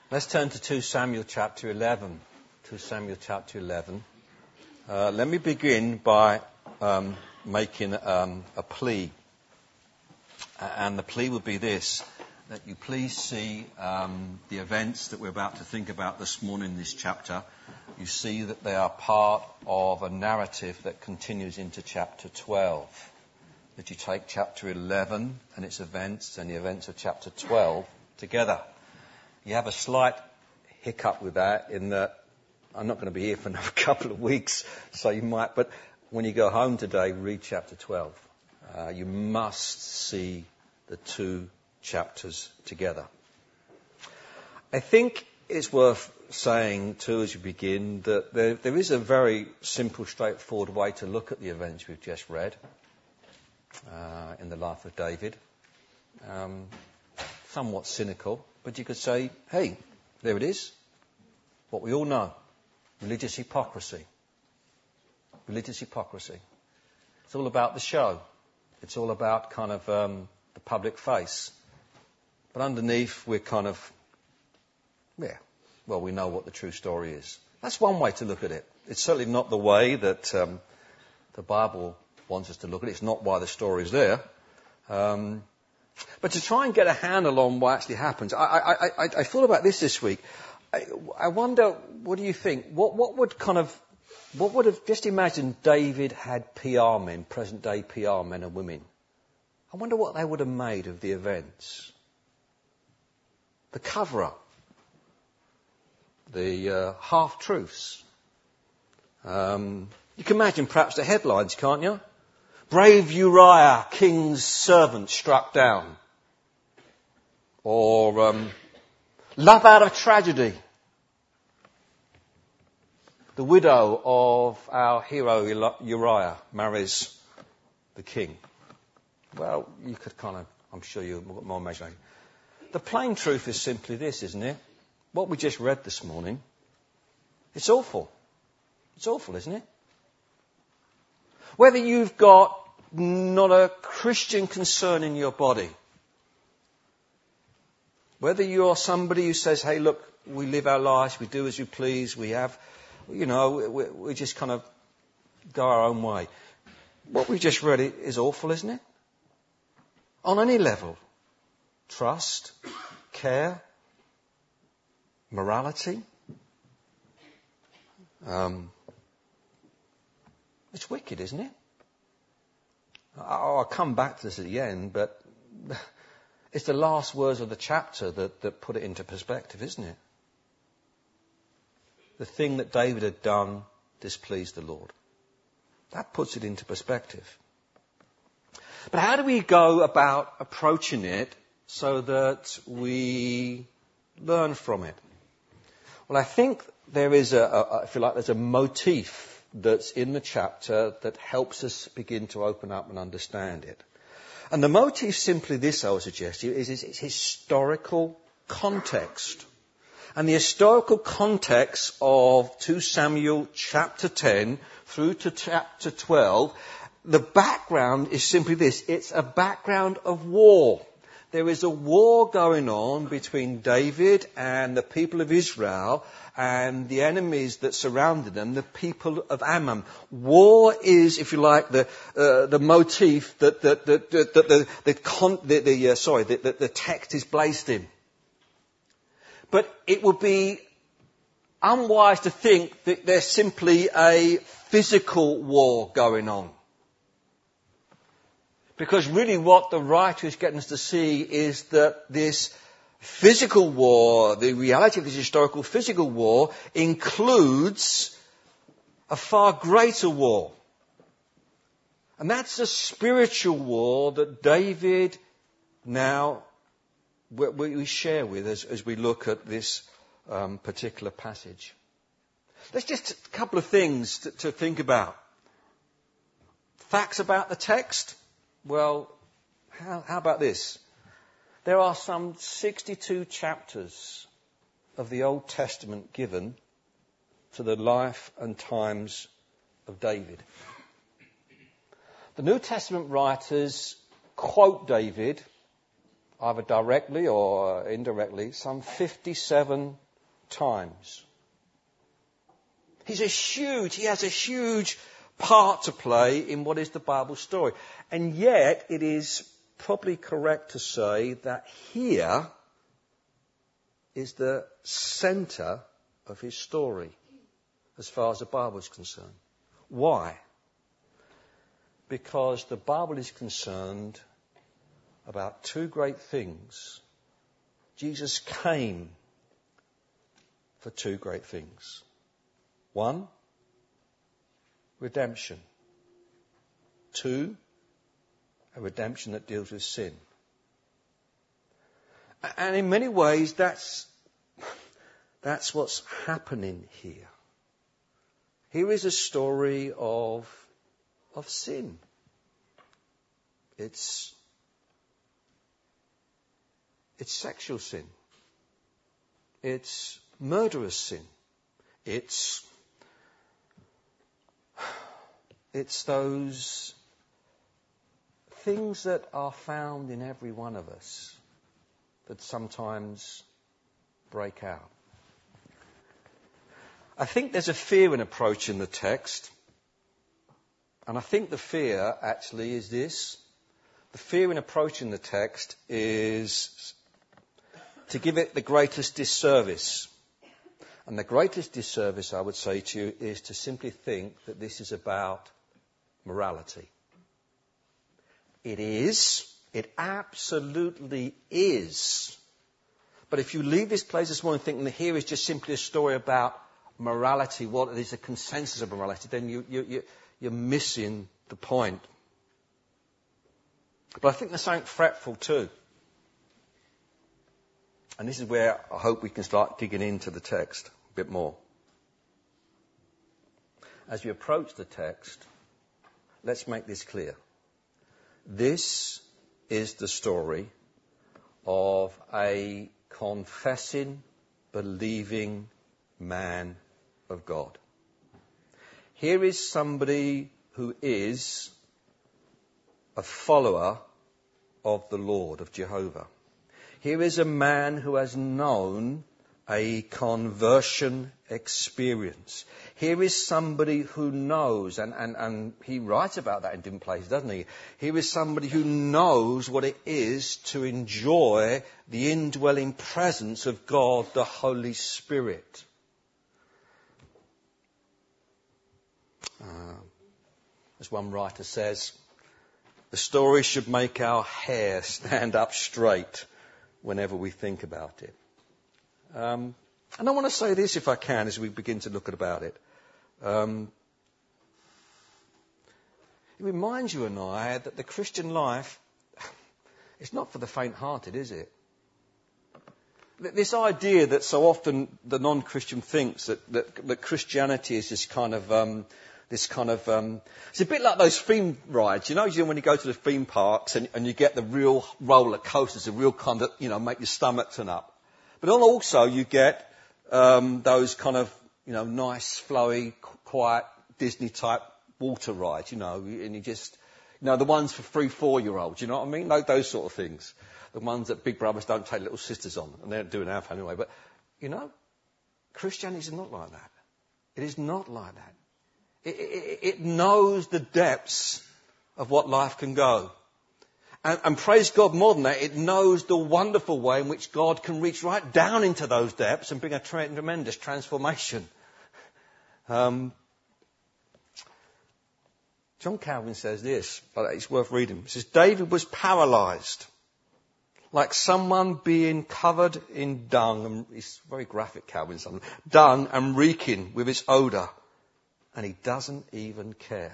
Let's turn to 2 Samuel chapter 11. 2 Samuel chapter 11. Let me begin by making a plea. And the plea would be this, that you please see the events that we're about to think about this morning in this chapter. You see that they are part of a narrative that continues into chapter 12. That you take chapter 11 and its events and the events of chapter 12 together. You have a slight hiccup with that in that I'm not going to be here for another couple of weeks, so you might, but when you go home today, read chapter 12. You must see the two chapters together. I think it's worth saying, too, as you begin, that there is a very simple, straightforward way to look at the events we've just read in the life of David. Somewhat cynical, but you could say, hey, there it is. What we all know. Religious hypocrisy. Religious hypocrisy. It's all about the show. It's all about kind of the public face. But underneath, we're kind of, we know what the true story is. That's one way to look at it. It's certainly not the way that the Bible wants us to look at it. It's not why the story is there. But to try and get a handle on what actually happens, I thought about this week. I wonder, what do you think? What would have, just imagine David had PR men, present day PR men and women. I wonder what they would have made of the events. The cover-up. The half-truths. You can imagine perhaps the headlines, can't you? Brave Uriah, king's servant, struck down. Or love out of tragedy. The widow of our hero Uriah marries the king. Well, you could I'm sure you've got more imagination. The plain truth is simply this, isn't it? What we just read this morning, it's awful. It's awful, isn't it? Whether you've got not a Christian concern in your body, whether you're somebody who says, hey, look, we live our lives, we do as we please, we have, we just kind of go our own way. What we just read is awful, isn't it? On any level. Trust, care, morality. It's wicked, isn't it? I'll come back to this at the end, but it's the last words of the chapter that put it into perspective, isn't it? The thing that David had done displeased the Lord. That puts it into perspective. But how do we go about approaching it so that we learn from it? Well, I think there is I feel like there's a motif that's in the chapter that helps us begin to open up and understand it. And the motif simply this, I would suggest to you, is its historical context. And the historical context of 2 Samuel chapter 10 through to chapter 12, the background is simply this. It's a background of war. There is a war going on between David and the people of Israel and the enemies that surrounded them, the people of Ammon. War is, if you like, the motif that the text is placed in. But it would be unwise to think that there's simply a physical war going on. Because really what the writer is getting us to see is that this physical war, the reality of this historical physical war, includes a far greater war. And that's a spiritual war that David now we share with as we look at this particular passage. There's just a couple of things to think about. Facts about the text. Well, how about this? There are some 62 chapters of the Old Testament given to the life and times of David. The New Testament writers quote David either directly or indirectly, some 57 times. He has a huge part to play in what is the Bible story. And yet, it is probably correct to say that here is the centre of his story, as far as the Bible is concerned. Why? Because the Bible is concerned about two great things. Jesus came for two great things. One, redemption. Two, a redemption that deals with sin. And in many ways, that's what's happening here. Here is a story of sin. It's sexual sin. It's murderous sin. It's those things that are found in every one of us that sometimes break out. I think there's a fear in approaching the text. And I think the fear actually is this. The fear in approaching the text is to give it the greatest disservice. And the greatest disservice, I would say to you, is to simply think that this is about morality. It is. It absolutely is. But if you leave this place this morning thinking that here is just simply a story about morality, what is a consensus of morality, then you're missing the point. But I think there's something fretful too. And this is where I hope we can start digging into the text a bit more. As we approach the text, let's make this clear. This is the story of a confessing, believing man of God. Here is somebody who is a follower of the Lord, of Jehovah. Here is a man who has known a conversion experience. Here is somebody who knows, and he writes about that in different places, doesn't he? Here is somebody who knows what it is to enjoy the indwelling presence of God, the Holy Spirit. As one writer says, the story should make our hair stand up straight whenever we think about it. And I want to say this, if I can, as we begin to look about it. It reminds you and I that the Christian life is not for the faint-hearted, is it? This idea that so often the non-Christian thinks that Christianity is this kind of it's a bit like those theme rides, you know when you go to the theme parks and you get the real roller coasters, the real kind of, make your stomach turn up. But then also you get those kind of, nice, flowy, quiet Disney type water rides, and you just, the ones for 3-4-year-olds, you know what I mean? Those sort of things. The ones that big brothers don't take little sisters on, and they don't do it now anyway. But, Christianity is not like that. It is not like that. It knows the depths of what life can go. And praise God, more than that, it knows the wonderful way in which God can reach right down into those depths and bring a tremendous transformation. John Calvin says this, but it's worth reading. He says, David was paralysed, like someone being covered in dung, and it's very graphic, Calvin, dung and reeking with its odour. And he doesn't even care.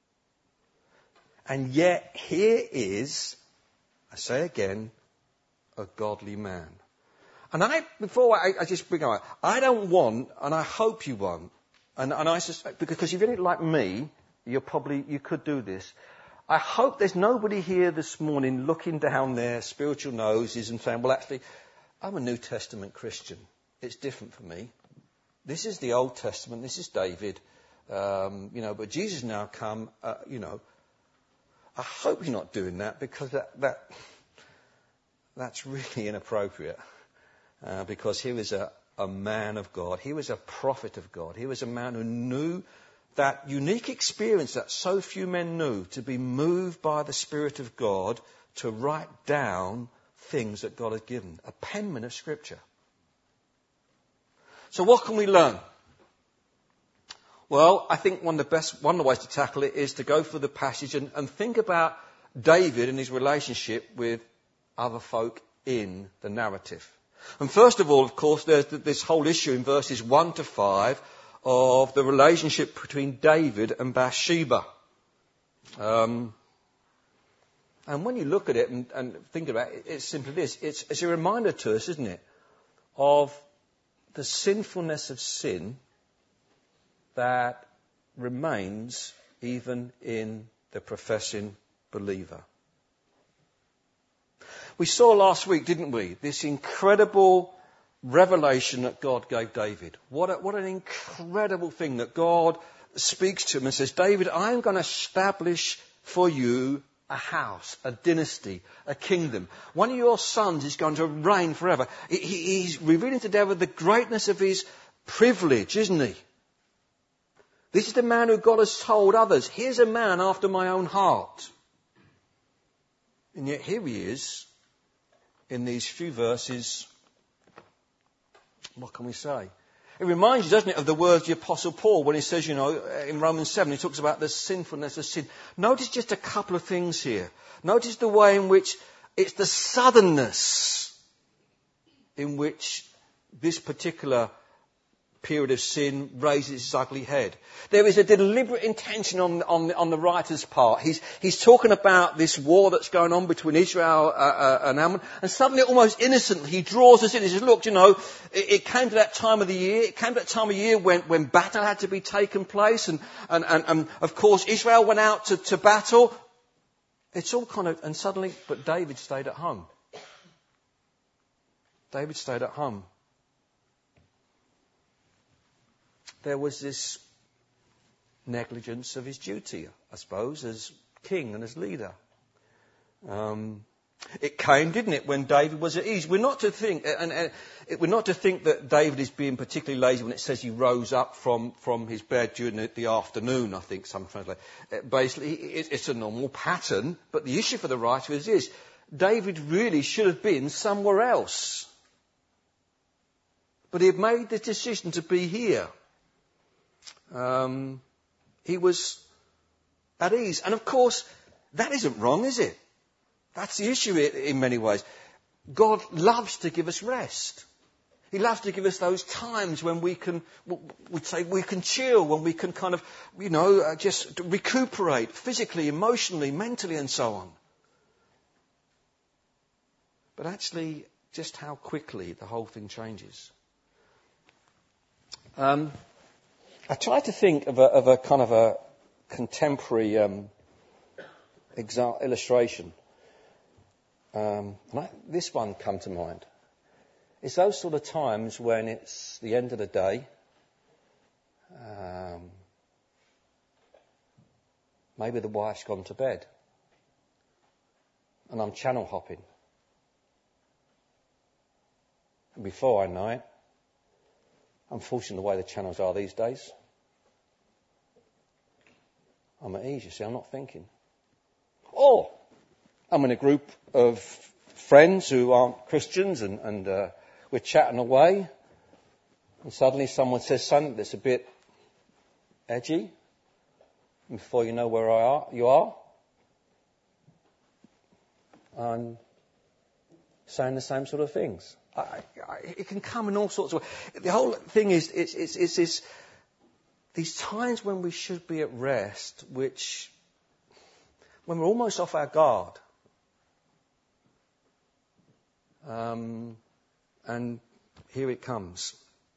And yet here is, I say again, a godly man. And before I just bring out, I don't want, and I hope you won't, and I suspect, because if you're like me, you could do this. I hope there's nobody here this morning looking down their spiritual noses and saying, well, actually, I'm a New Testament Christian. It's different for me. This is the Old Testament. This is David. But Jesus now come, I hope you're not doing that, because that that's really inappropriate because he was a man of God. He was a prophet of God. He was a man who knew that unique experience that so few men knew, to be moved by the Spirit of God to write down things that God had given. A penman of Scripture. So what can we learn? Well, I think one of the ways to tackle it is to go through the passage and think about David and his relationship with other folk in the narrative. And first of all, of course, there's this whole issue in verses 1 to 5 of the relationship between David and Bathsheba. And when you look at it and think about it, it's simply this. It's a reminder to us, isn't it, of the sinfulness of sin that remains even in the professing believer. We saw last week, didn't we, this incredible revelation that God gave David. What an incredible thing that God speaks to him and says, David, I'm going to establish for you a house, a dynasty, a kingdom. One of your sons is going to reign forever. He's revealing to David the greatness of his privilege, isn't he? This is the man who God has told others, here's a man after my own heart. And yet here he is, in these few verses. What can we say? It reminds you, doesn't it, of the words of the Apostle Paul when he says, in Romans 7, he talks about the sinfulness of sin. Notice just a couple of things here. Notice the way in which it's the suddenness in which this particular period of sin raises its ugly head. There is a deliberate intention on the writer's part. He's talking about this war that's going on between Israel and Ammon, and suddenly, almost innocently, he draws us in. He says, look, it came to that time of the year. It came to that time of year when battle had to be taken place, and of course Israel went out to battle. It's all and suddenly, but David stayed at home. David stayed at home. There was this negligence of his duty, I suppose, as king and as leader. It came, didn't it, when David was at ease. We're not to think that David is being particularly lazy when it says he rose up from his bed during the afternoon, I think some translate. Basically, it's a normal pattern, but the issue for the writer is this. David really should have been somewhere else. But he had made the decision to be here. He was at ease. And of course, that isn't wrong, is it? That's the issue in many ways. God loves to give us rest. He loves to give us those times when we can chill, when we can just recuperate physically, emotionally, mentally and so on. But actually, just how quickly the whole thing changes. I tried to think of a kind of a contemporary illustration. This one come to mind. It's those sort of times when it's the end of the day. Maybe the wife's gone to bed. And I'm channel hopping. And before I know it, unfortunately, the way the channels are these days, I'm at ease, you see, I'm not thinking. Or I'm in a group of friends who aren't Christians and we're chatting away, and suddenly someone says something that's a bit edgy, and before you know where you are, I'm saying the same sort of things. It can come in all sorts of ways. The whole thing is, it's these times when we should be at rest, when we're almost off our guard. And here it comes.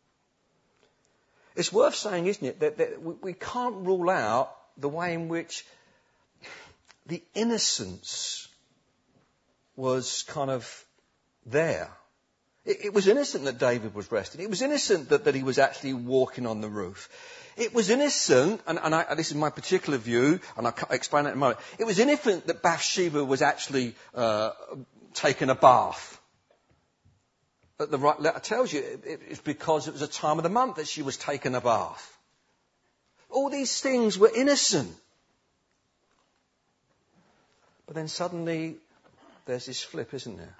It's worth saying, isn't it, that we can't rule out the way in which the innocence was kind of there. It was innocent that David was resting. It was innocent that he was actually walking on the roof. It was innocent, and this is my particular view, and I'll explain that in a moment. It was innocent that Bathsheba was actually taken a bath. But the right letter tells you it's because it was a time of the month that she was taking a bath. All these things were innocent. But then suddenly there's this flip, isn't there?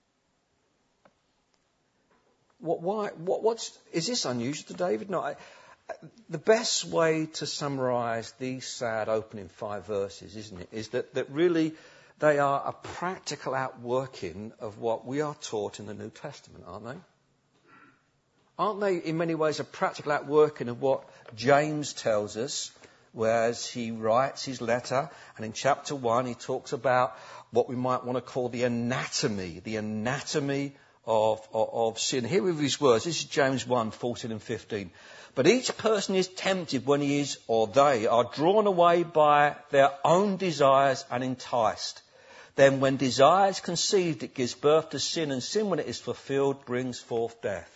Is this unusual to David? No. The best way to summarise these sad opening 5 verses, isn't it, is that really they are a practical outworking of what we are taught in the New Testament, aren't they? Aren't they in many ways a practical outworking of what James tells us, whereas he writes his letter, and in chapter 1 he talks about what we might want to call the anatomy of sin. Here are his words. This is James 1, 14 and 15. But each person is tempted when he is, or they are drawn away by their own desires and enticed. Then when desire is conceived, it gives birth to sin, and sin, when it is fulfilled, brings forth death.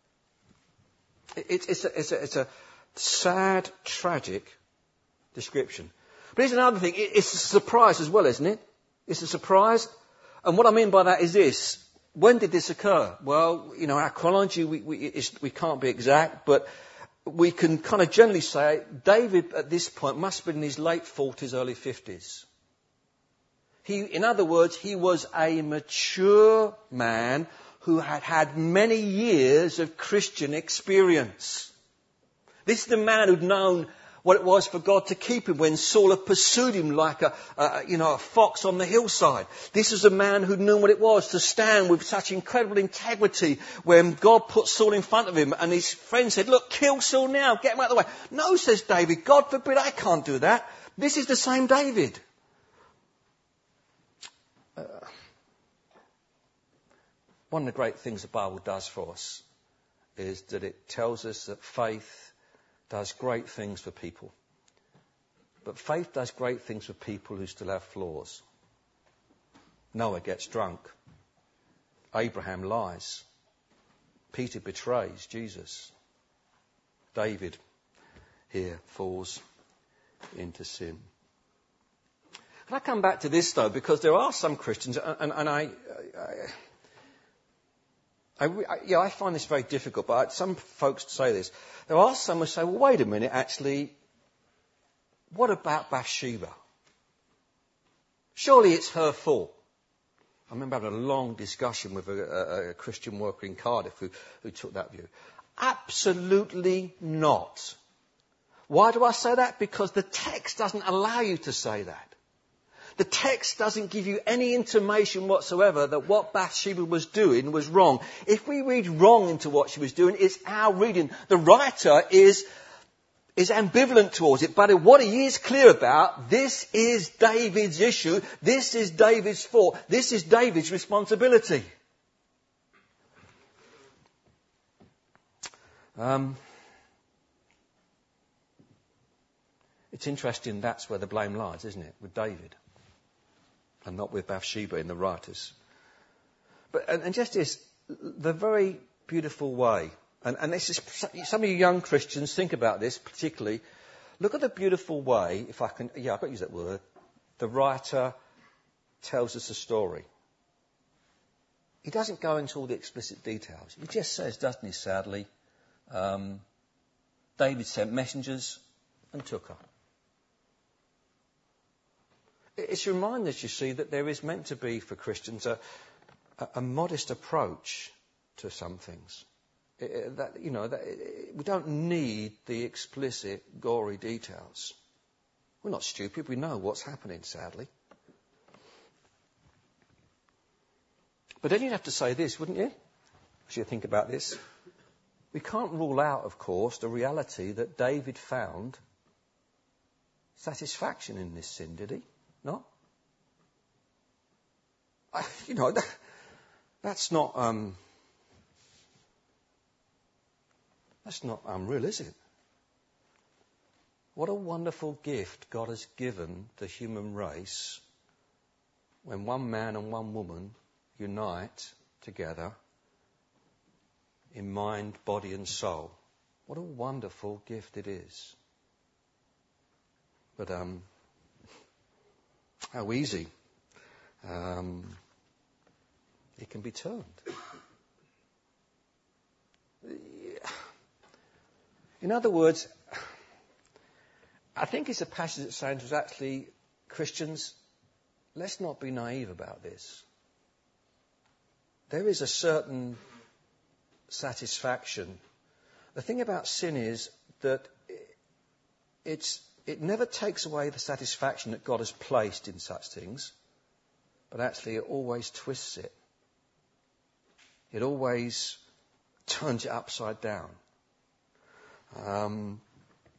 It's a sad, tragic description. But here's another thing. It's a surprise as well, isn't it? It's a surprise. And what I mean by that is this. When did this occur? Well, our chronology, we can't be exact, but we can kind of generally say David at this point must have been in his late 40s, early 50s. In other words, he was a mature man who had had many years of Christian experience. This is the man who'd known what it was for God to keep him when Saul had pursued him like a fox on the hillside. This is a man who knew what it was to stand with such incredible integrity when God put Saul in front of him and his friend said, look, kill Saul now, get him out of the way. No, says David, God forbid, I can't do that. This is the same David. One of the great things the Bible does for us is that it tells us that faith does great things for people. But faith does great things for people who still have flaws. Noah gets drunk. Abraham lies. Peter betrays Jesus. David here falls into sin. And I come back to this, though, because there are some Christians, and I find this very difficult, but some folks say this. There are some who say, well, wait a minute, actually, what about Bathsheba? Surely it's her fault. I remember having a long discussion with a Christian worker in Cardiff who took that view. Absolutely not. Why do I say that? Because the text doesn't allow you to say that. The text doesn't give you any intimation whatsoever that what Bathsheba was doing was wrong. If we read wrong into what she was doing, it's our reading. The writer is ambivalent towards it, but what he is clear about, this is David's issue, this is David's fault, this is David's responsibility. It's interesting that's where the blame lies, isn't it, with David? And not with Bathsheba in the writers. And just this, the very beautiful way, and this is, some of you young Christians think about this particularly, look at the beautiful way, if I can, I've got to use that word, the writer tells us a story. He doesn't go into all the explicit details. He just says, doesn't he, sadly, David sent messengers and took her. It's to remind us, you see, that there is meant to be, for Christians, a modest approach to some things. We don't need the explicit, gory details. We're not stupid. We know what's happening, sadly. But then you'd have to say this, wouldn't you? As you think about this. We can't rule out, of course, the reality that David found satisfaction in this sin, did he? No? That's not unreal, is it? What a wonderful gift God has given the human race when one man and one woman unite together in mind, body and soul. What a wonderful gift it is. But how easy It can be turned. In other words, I think it's a passage that's saying to us, actually, Christians, let's not be naive about this. There is a certain satisfaction. The thing about sin is that it never takes away the satisfaction that God has placed in such things, but actually it always twists it. It always turns it upside down. And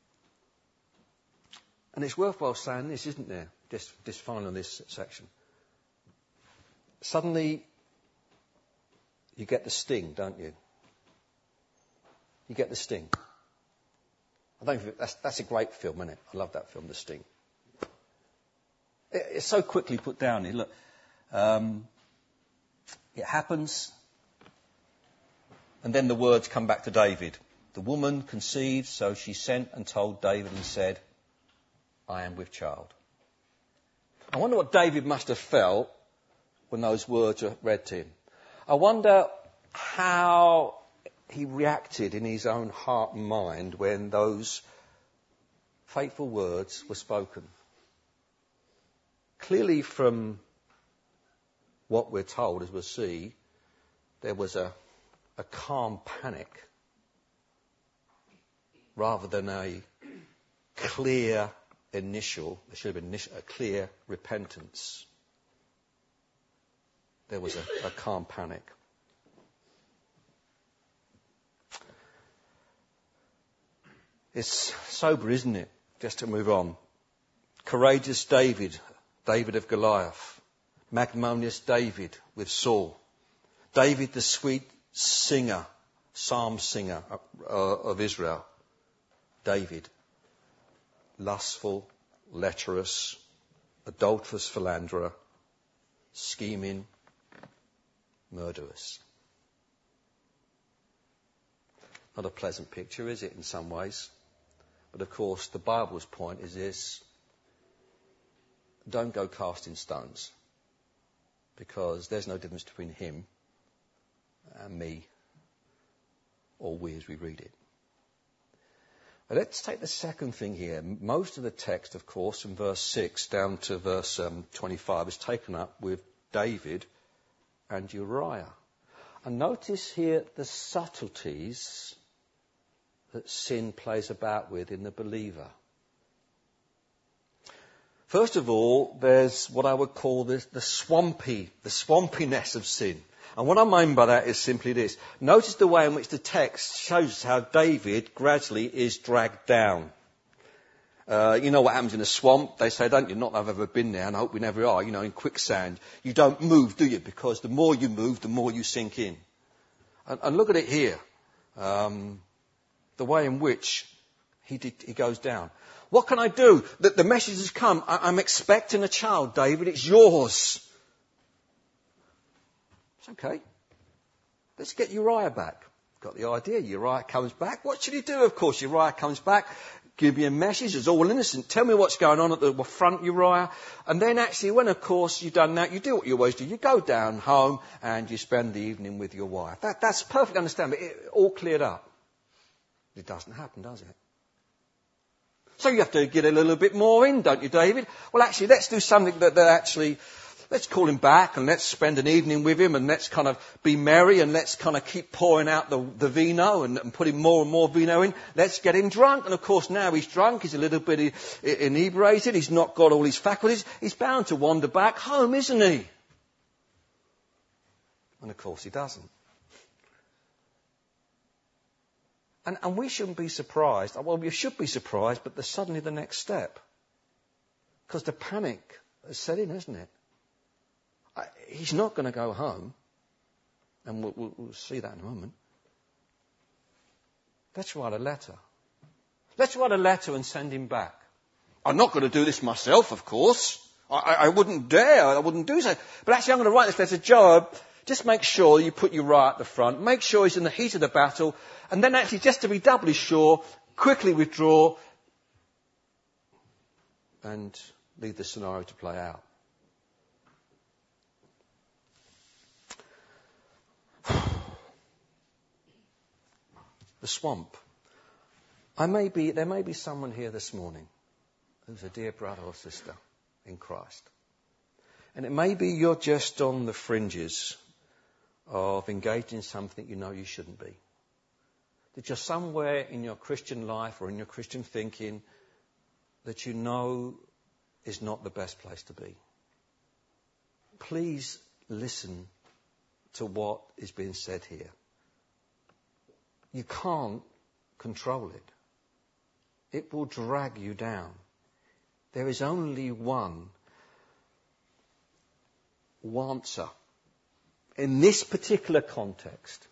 it's worthwhile saying this, isn't there? Just finally on this section. Suddenly, you get the sting, don't you? You get the sting. I don't think that's a great film, isn't it? I love that film, The Sting. It's so quickly put down here. Look, it happens, and then the words come back to David. The woman conceived, so she sent and told David and said, I am with child. I wonder what David must have felt when those words were read to him. I wonder how he reacted in his own heart and mind when those fateful words were spoken. Clearly from what we're told, as we'll see, there was a calm panic rather than a clear initial, there should have been a clear repentance. There was a calm panic. It's sober, isn't it? Just to move on. Courageous David, David of Goliath. Magnanimous David with Saul. David the sweet singer, psalm singer of Israel. David, lustful, lecherous, adulterous philanderer, scheming, murderous. Not a pleasant picture, is it, in some ways? But of course, the Bible's point is this: don't go casting stones, because there's no difference between him and me, or we as we read it. But let's take the second thing here. Most of the text, of course, from verse 6 down to verse 25 is taken up with David and Uriah. And notice here the subtleties that sin plays about with in the believer. First of all, there's what I would call the swampiness of sin. And what I mean by that is simply this. Notice the way in which the text shows how David gradually is dragged down. You know what happens in a swamp? They say, don't you? Not that I've ever been there, and I hope we never are. You know, in quicksand, you don't move, do you? Because the more you move, the more you sink in. And look at it here. The way in which he goes down. What can I do? The message has come. I'm expecting a child, David. It's yours. It's okay. Let's get Uriah back. Got the idea. Uriah comes back. What should he do? Of course, Uriah comes back. Give me a message. It's all innocent. Tell me what's going on at the front, Uriah. And then actually, when, of course, you've done that, you do what you always do. You go down home and you spend the evening with your wife. That's perfectly understandable. It all cleared up. It doesn't happen, does it? So you have to get a little bit more in, don't you, David? Well, actually, let's do something that actually, let's call him back and let's spend an evening with him and let's kind of be merry and let's kind of keep pouring out the vino and putting more and more vino in. Let's get him drunk. And of course, now he's drunk, he's a little bit inebriated, he's not got all his faculties. He's bound to wander back home, isn't he? And of course he doesn't. And we shouldn't be surprised. Well, we should be surprised, but there's suddenly the next step. Because the panic has set in, hasn't it? He's not going to go home. And we'll see that in a moment. Let's write a letter. Let's write a letter and send him back. I'm not going to do this myself, of course. I wouldn't dare. I wouldn't do so. But actually, I'm going to write this letter. Joab, just make sure you put Uriah at the front. Make sure he's in the heat of the battle. And then actually, just to be doubly sure, quickly withdraw and leave the scenario to play out. the swamp. There may be someone here this morning who's a dear brother or sister in Christ. And it may be you're just on the fringes of engaging in something you know you shouldn't be. That you're somewhere in your Christian life or in your Christian thinking that you know is not the best place to be. Please listen to what is being said here. You can't control it. It will drag you down. There is only one answer. In this particular context,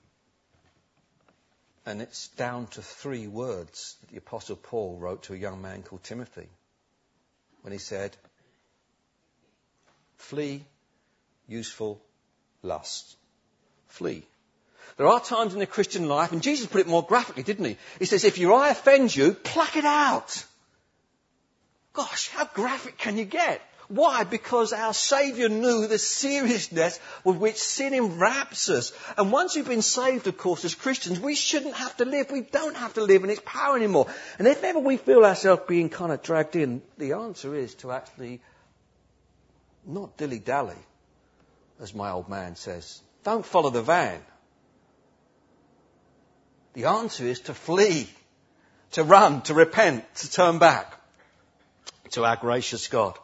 and it's down to 3 words that the Apostle Paul wrote to a young man called Timothy when he said, flee useful lust. Flee. There are times in the Christian life, and Jesus put it more graphically, didn't he? He says, if your eye offends you, pluck it out. Gosh, how graphic can you get? Why? Because our Saviour knew the seriousness with which sin enwraps us. And once we've been saved, of course, as Christians, we shouldn't have to live. We don't have to live in its power anymore. And if ever we feel ourselves being kind of dragged in, the answer is to actually not dilly-dally, as my old man says. Don't follow the van. The answer is to flee, to run, to repent, to turn back to our gracious God.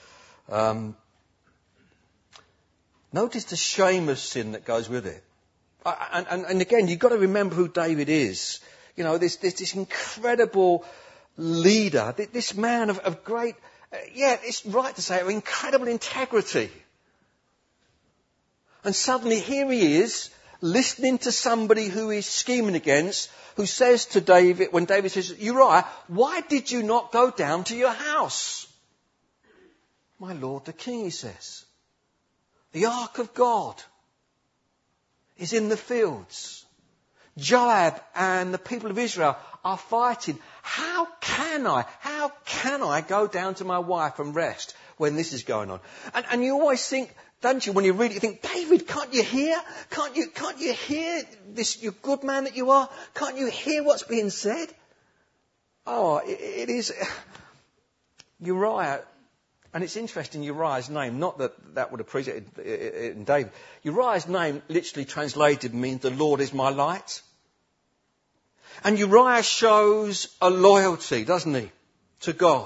Notice the shame of sin that goes with it. And again, you've got to remember who David is. You know, this incredible leader, this man of great, it's right to say, of incredible integrity. And suddenly here he is, listening to somebody who he's scheming against, who says to David, when David says, Uriah, why did you not go down to your house? My lord the king, he says. The ark of God is in the fields. Joab and the people of Israel are fighting. How can I go down to my wife and rest when this is going on? And you always think, don't you, when you read it, you think, David, can't you hear? Can't you hear this, you good man that you are? Can't you hear what's being said? Oh, it is Uriah. And it's interesting, Uriah's name, not that would appreciate it in David. Uriah's name literally translated means the Lord is my light. And Uriah shows a loyalty, doesn't he, to God.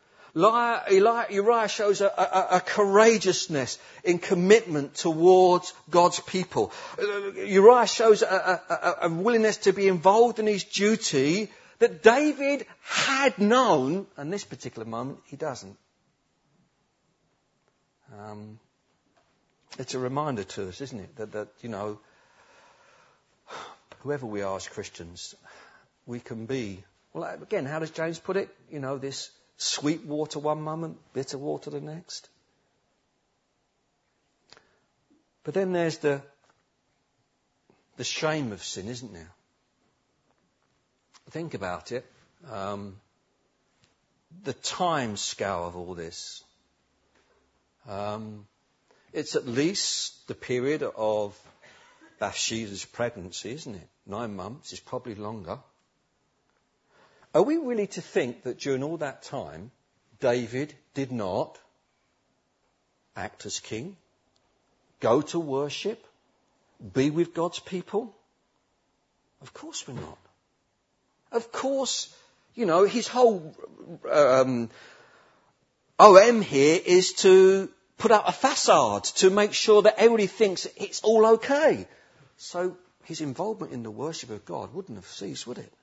Uriah shows a courageousness in commitment towards God's people. Uriah shows a willingness to be involved in his duty that David had known, and this particular moment he doesn't. It's a reminder to us, isn't it, that you know, whoever we are as Christians, we can be, well, again, how does James put it? You know, this sweet water one moment, bitter water the next. But then there's the shame of sin, isn't there? Think about it. The time scale of all this. It's at least the period of Bathsheba's pregnancy, isn't it? 9 months, it's probably longer. Are we really to think that during all that time, David did not act as king, go to worship, be with God's people? Of course we're not. Of course, you know, his whole OM here is to put up a facade to make sure that everybody thinks it's all okay. So his involvement in the worship of God wouldn't have ceased, would it?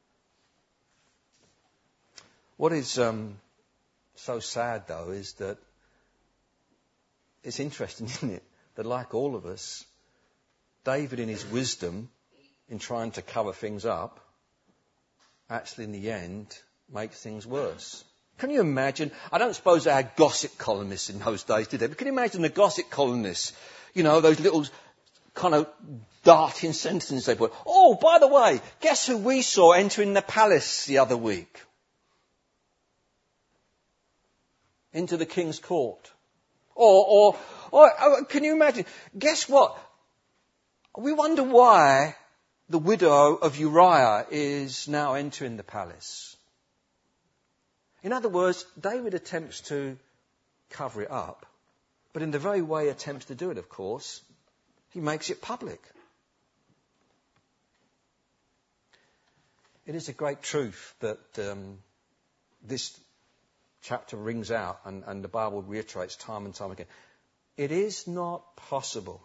What is so sad, though, is that it's interesting, isn't it, that like all of us, David in his wisdom, in trying to cover things up, actually in the end makes things worse. Can you imagine? I don't suppose they had gossip columnists in those days, did they? But can you imagine the gossip columnists? You know, those little kind of darting sentences they put. Oh, by the way, guess who we saw entering the palace the other week? Into the king's court. Or can you imagine? Guess what? We wonder why the widow of Uriah is now entering the palace. In other words, David attempts to cover it up, but in the very way he attempts to do it, of course, he makes it public. It is a great truth that this chapter rings out, and the Bible reiterates time and time again. It is not possible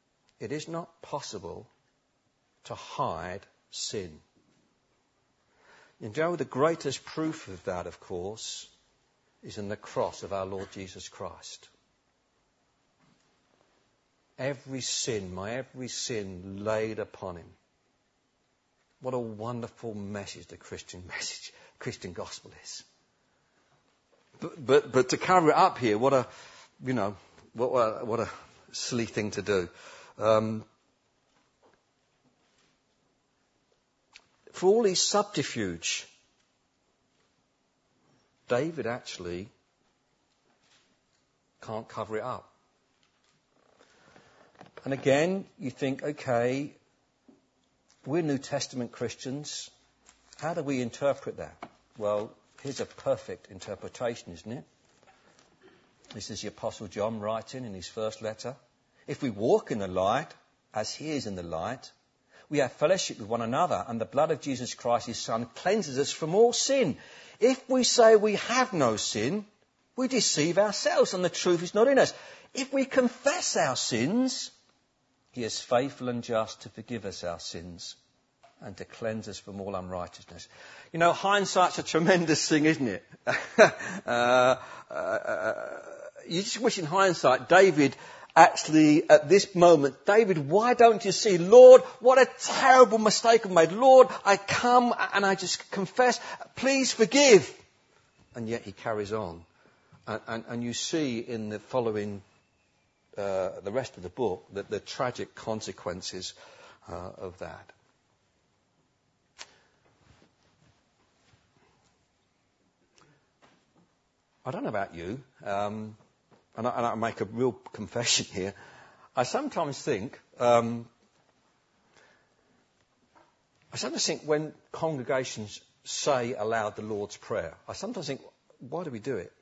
to hide sin. And the greatest proof of that, of course, is in the cross of our Lord Jesus Christ. Every sin laid upon him. What a wonderful message the Christian gospel is. But to cover it up here, what a silly thing to do. For all his subterfuge, David actually can't cover it up. And again, you think, okay, we're New Testament Christians. How do we interpret that? Well, here's a perfect interpretation, isn't it? This is the Apostle John writing in his first letter. If we walk in the light, as he is in the light, we have fellowship with one another, and the blood of Jesus Christ, his Son, cleanses us from all sin. If we say we have no sin, we deceive ourselves, and the truth is not in us. If we confess our sins, he is faithful and just to forgive us our sins and to cleanse us from all unrighteousness. You know, hindsight's a tremendous thing, isn't it? You just wish in hindsight, David, actually, at this moment, David, why don't you see, Lord, what a terrible mistake I've made. Lord, I come and I just confess, please forgive. And yet he carries on. And you see in the following, the rest of the book, that the tragic consequences of that. I don't know about you, and I make a real confession here. I sometimes think when congregations say aloud the Lord's Prayer, I sometimes think, why do we do it?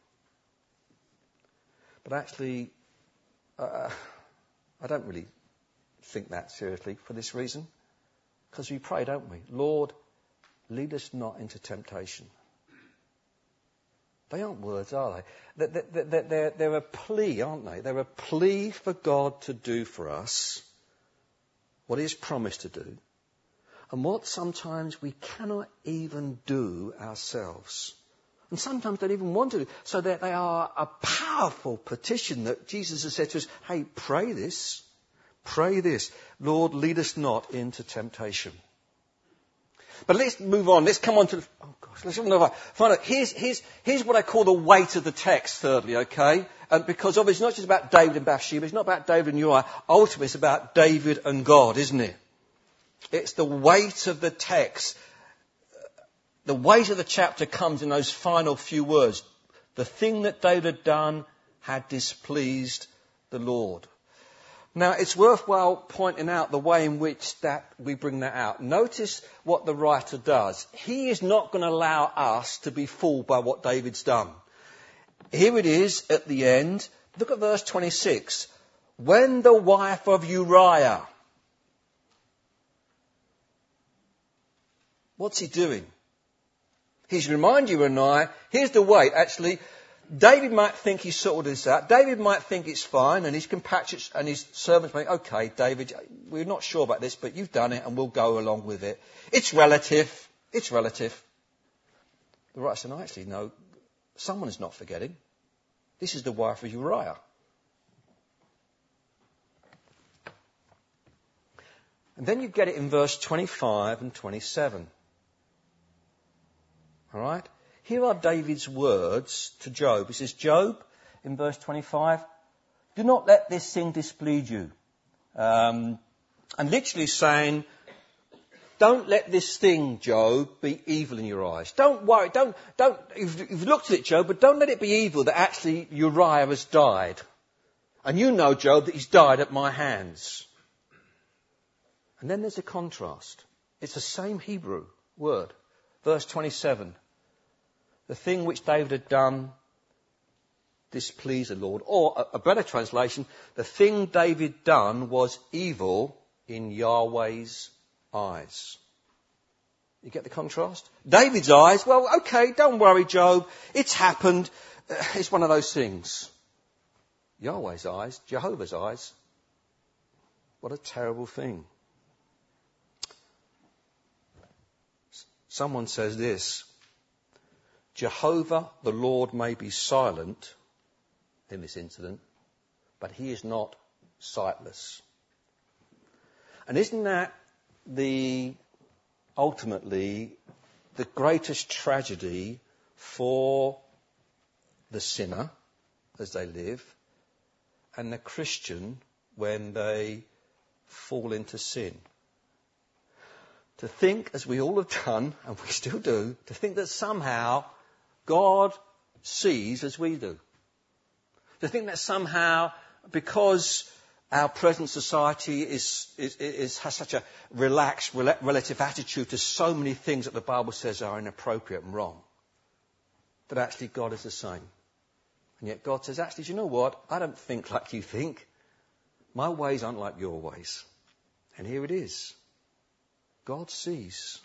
But actually, I don't really think that seriously for this reason. Because we pray, don't we? Lord, lead us not into temptation. They aren't words, are they? They're a plea, aren't they? They're a plea for God to do for us what he has promised to do, and what sometimes we cannot even do ourselves. And sometimes don't even want to do. So that they are a powerful petition that Jesus has said to us, hey, pray this. Lord, lead us not into temptation. But let's move on. Let's come on to... let's find out. Here's what I call the weight of the text, thirdly, okay? Because obviously it's not just about David and Bathsheba. It's not about David and Uriah. Ultimately, it's about David and God, isn't it? It's the weight of the text. The weight of the chapter comes in those final few words. The thing that David had done had displeased the Lord. Now, it's worthwhile pointing out the way in which that we bring that out. Notice what the writer does. He is not going to allow us to be fooled by what David's done. Here it is at the end. Look at verse 26. When the wife of Uriah. What's he doing? He's reminding you and I, here's the weight. Actually, David might think he's sorted this out. David might think it's fine, and his compatriots and his servants might, okay, David, we're not sure about this, but you've done it, and we'll go along with it. It's relative. The writer said, no, actually, no, someone is not forgetting. This is the wife of Uriah. And then you get it in verse 25 and 27. All right? Here are David's words to Job. He says, Job, in verse 25, do not let this thing displease you. And literally saying, don't let this thing, Job, be evil in your eyes. Don't worry, don't, you've looked at it, Job, but don't let it be evil that actually Uriah has died. And you know, Job, that he's died at my hands. And then there's a contrast. It's the same Hebrew word. Verse 27. The thing which David had done displeased the Lord. Or a better translation, the thing David done was evil in Yahweh's eyes. You get the contrast? David's eyes, well, okay, don't worry, Job. It's happened. It's one of those things. Yahweh's eyes, Jehovah's eyes. What a terrible thing. Someone says this. Jehovah, the Lord, may be silent in this incident, but he is not sightless. And isn't that ultimately the greatest tragedy for the sinner as they live and the Christian when they fall into sin? To think, as we all have done, and we still do, to think that somehow God sees as we do. To think that somehow, because our present society has such a relaxed, relative attitude to so many things that the Bible says are inappropriate and wrong, that actually God is the same. And yet God says, actually, do you know what? I don't think like you think. My ways aren't like your ways. And here it is. God sees.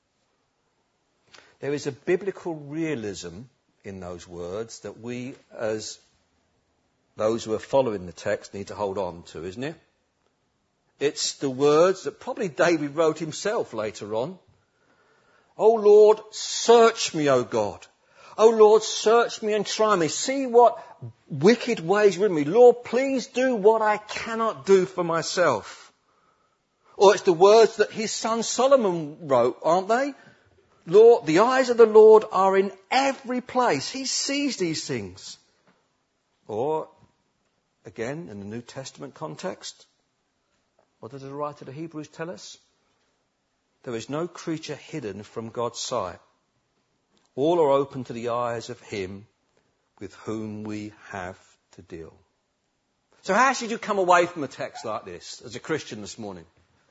There is a biblical realism in those words that we, as those who are following the text, need to hold on to, isn't it? It's the words that probably David wrote himself later on. Oh Lord, search me, O God. Oh Lord, search me and try me. See what wicked ways are in me. Lord, please do what I cannot do for myself. Or it's the words that his son Solomon wrote, aren't they? Lord, the eyes of the Lord are in every place. He sees these things. Or, again, in the New Testament context, what does the writer of the Hebrews tell us? There is no creature hidden from God's sight. All are open to the eyes of him with whom we have to deal. So how should you come away from a text like this as a Christian this morning?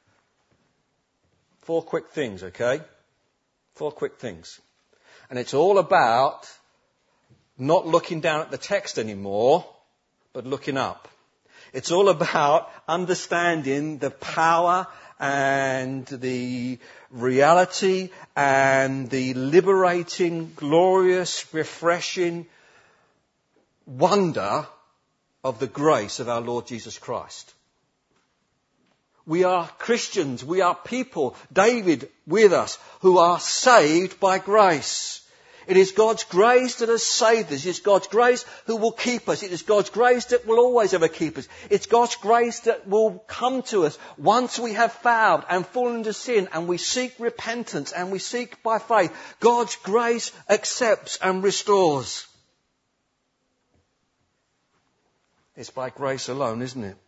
4 quick things, okay? 4 quick things. And it's all about not looking down at the text anymore, but looking up. It's all about understanding the power and the reality and the liberating, glorious, refreshing wonder of the grace of our Lord Jesus Christ. We are Christians, we are people, David with us, who are saved by grace. It is God's grace that has saved us. It is God's grace who will keep us. It is God's grace that will always ever keep us. It's God's grace that will come to us once we have failed and fallen into sin and we seek repentance and we seek by faith. God's grace accepts and restores. It's by grace alone, isn't it?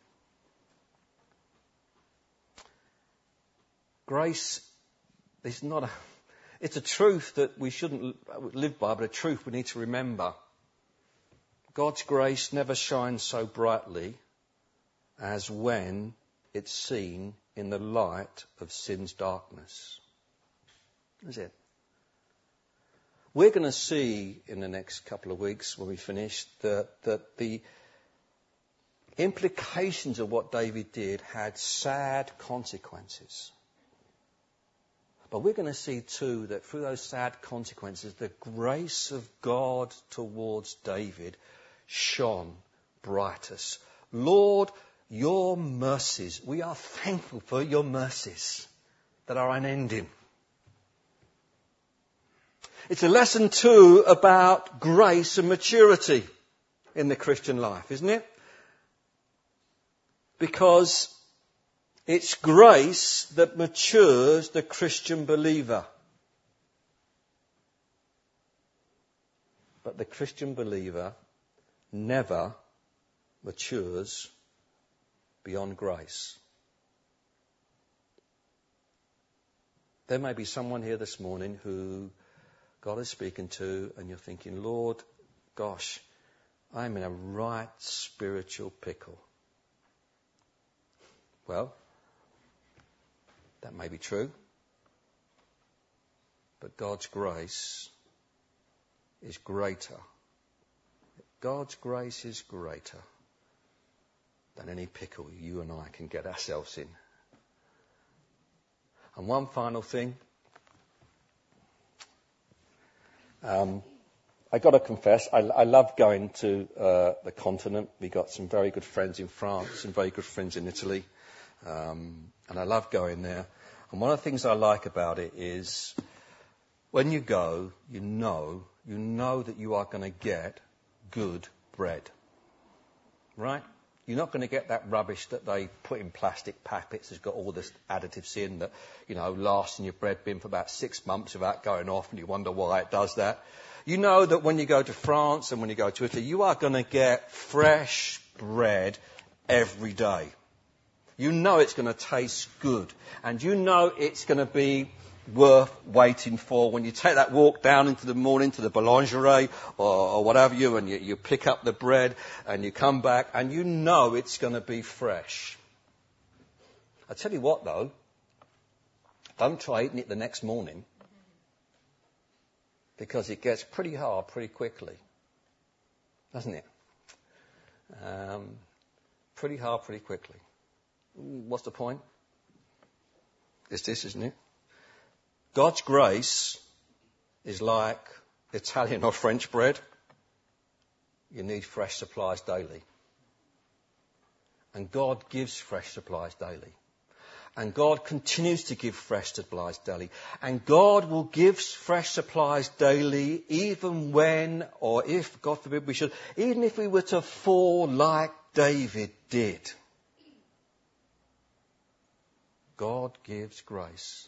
Grace is not it's a truth that we shouldn't live by, but a truth we need to remember. God's grace never shines so brightly as when it's seen in the light of sin's darkness. Is it? We're going to see in the next couple of weeks when we finish that the implications of what David did had sad consequences. But we're going to see too that through those sad consequences, the grace of God towards David shone brightest. Lord, your mercies, we are thankful for your mercies that are unending. It's a lesson too about grace and maturity in the Christian life, isn't it? Because it's grace that matures the Christian believer. But the Christian believer never matures beyond grace. There may be someone here this morning who God is speaking to and you're thinking, Lord, gosh, I'm in a right spiritual pickle. Well, that may be true. But God's grace is greater. God's grace is greater than any pickle you and I can get ourselves in. And one final thing. I got to confess, I love going to the continent. We got some very good friends in France, some very good friends in Italy, and I love going there. And one of the things I like about it is when you go, you know that you are going to get good bread, right? You're not going to get that rubbish that they put in plastic packets that's got all the additives in that, lasts in your bread bin for about 6 months without going off, and you wonder why it does that. You know that when you go to France and when you go to Italy, you are going to get fresh bread every day. You know it's going to taste good, and you know it's going to be worth waiting for. When you take that walk down into the morning to the boulangerie or whatever you pick up the bread and you come back and you know it's going to be fresh. I tell you what though, don't try eating it the next morning, because it gets pretty hard pretty quickly, doesn't it? Pretty hard pretty quickly. What's the point? It's this, isn't it? God's grace is like Italian or French bread. You need fresh supplies daily. And God gives fresh supplies daily. And God continues to give fresh supplies daily. And God will give fresh supplies daily even when, or if, God forbid we should, even if we were to fall like David did. God gives grace.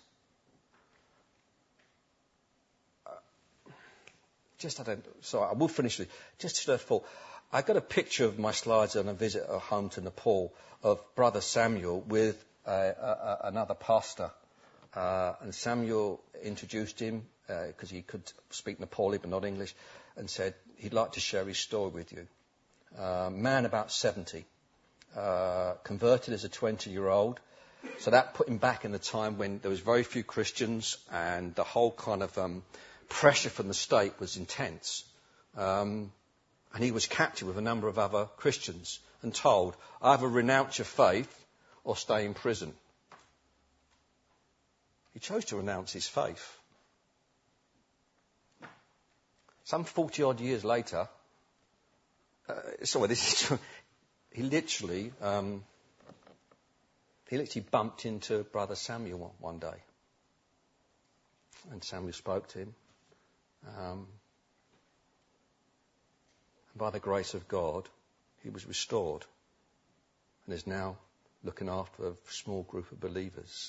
I will finish with just to thought. I got a picture of my slides on a visit home to Nepal of Brother Samuel with another pastor. And Samuel introduced him because he could speak Nepali but not English, and said he'd like to share his story with you. Man about 70, converted as a 20-year-old. So that put him back in the time when there was very few Christians and the whole kind of pressure from the state was intense. And he was captured with a number of other Christians and told, either renounce your faith or stay in prison. He chose to renounce his faith. Some 40-odd years later, he literally bumped into Brother Samuel one day. And Samuel spoke to him. And by the grace of God, he was restored and is now looking after a small group of believers.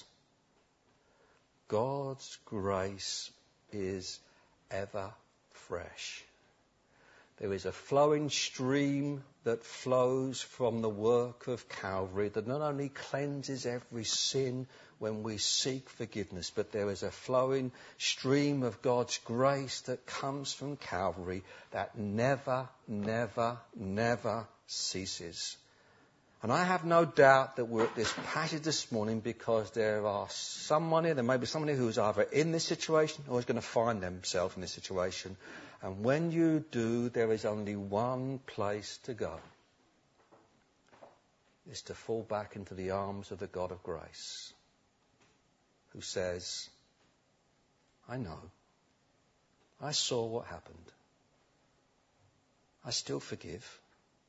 God's grace is ever fresh. There is a flowing stream that flows from the work of Calvary that not only cleanses every sin when we seek forgiveness, but there is a flowing stream of God's grace that comes from Calvary that never, never, never ceases. And I have no doubt that we're at this passage this morning because there may be someone here who is either in this situation or is going to find themselves in this situation. And when you do, there is only one place to go. It's to fall back into the arms of the God of grace, who says, I know. I saw what happened. I still forgive.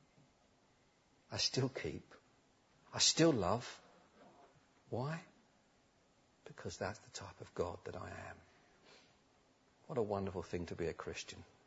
I still keep. I still love. Why? Because that's the type of God that I am. What a wonderful thing to be a Christian.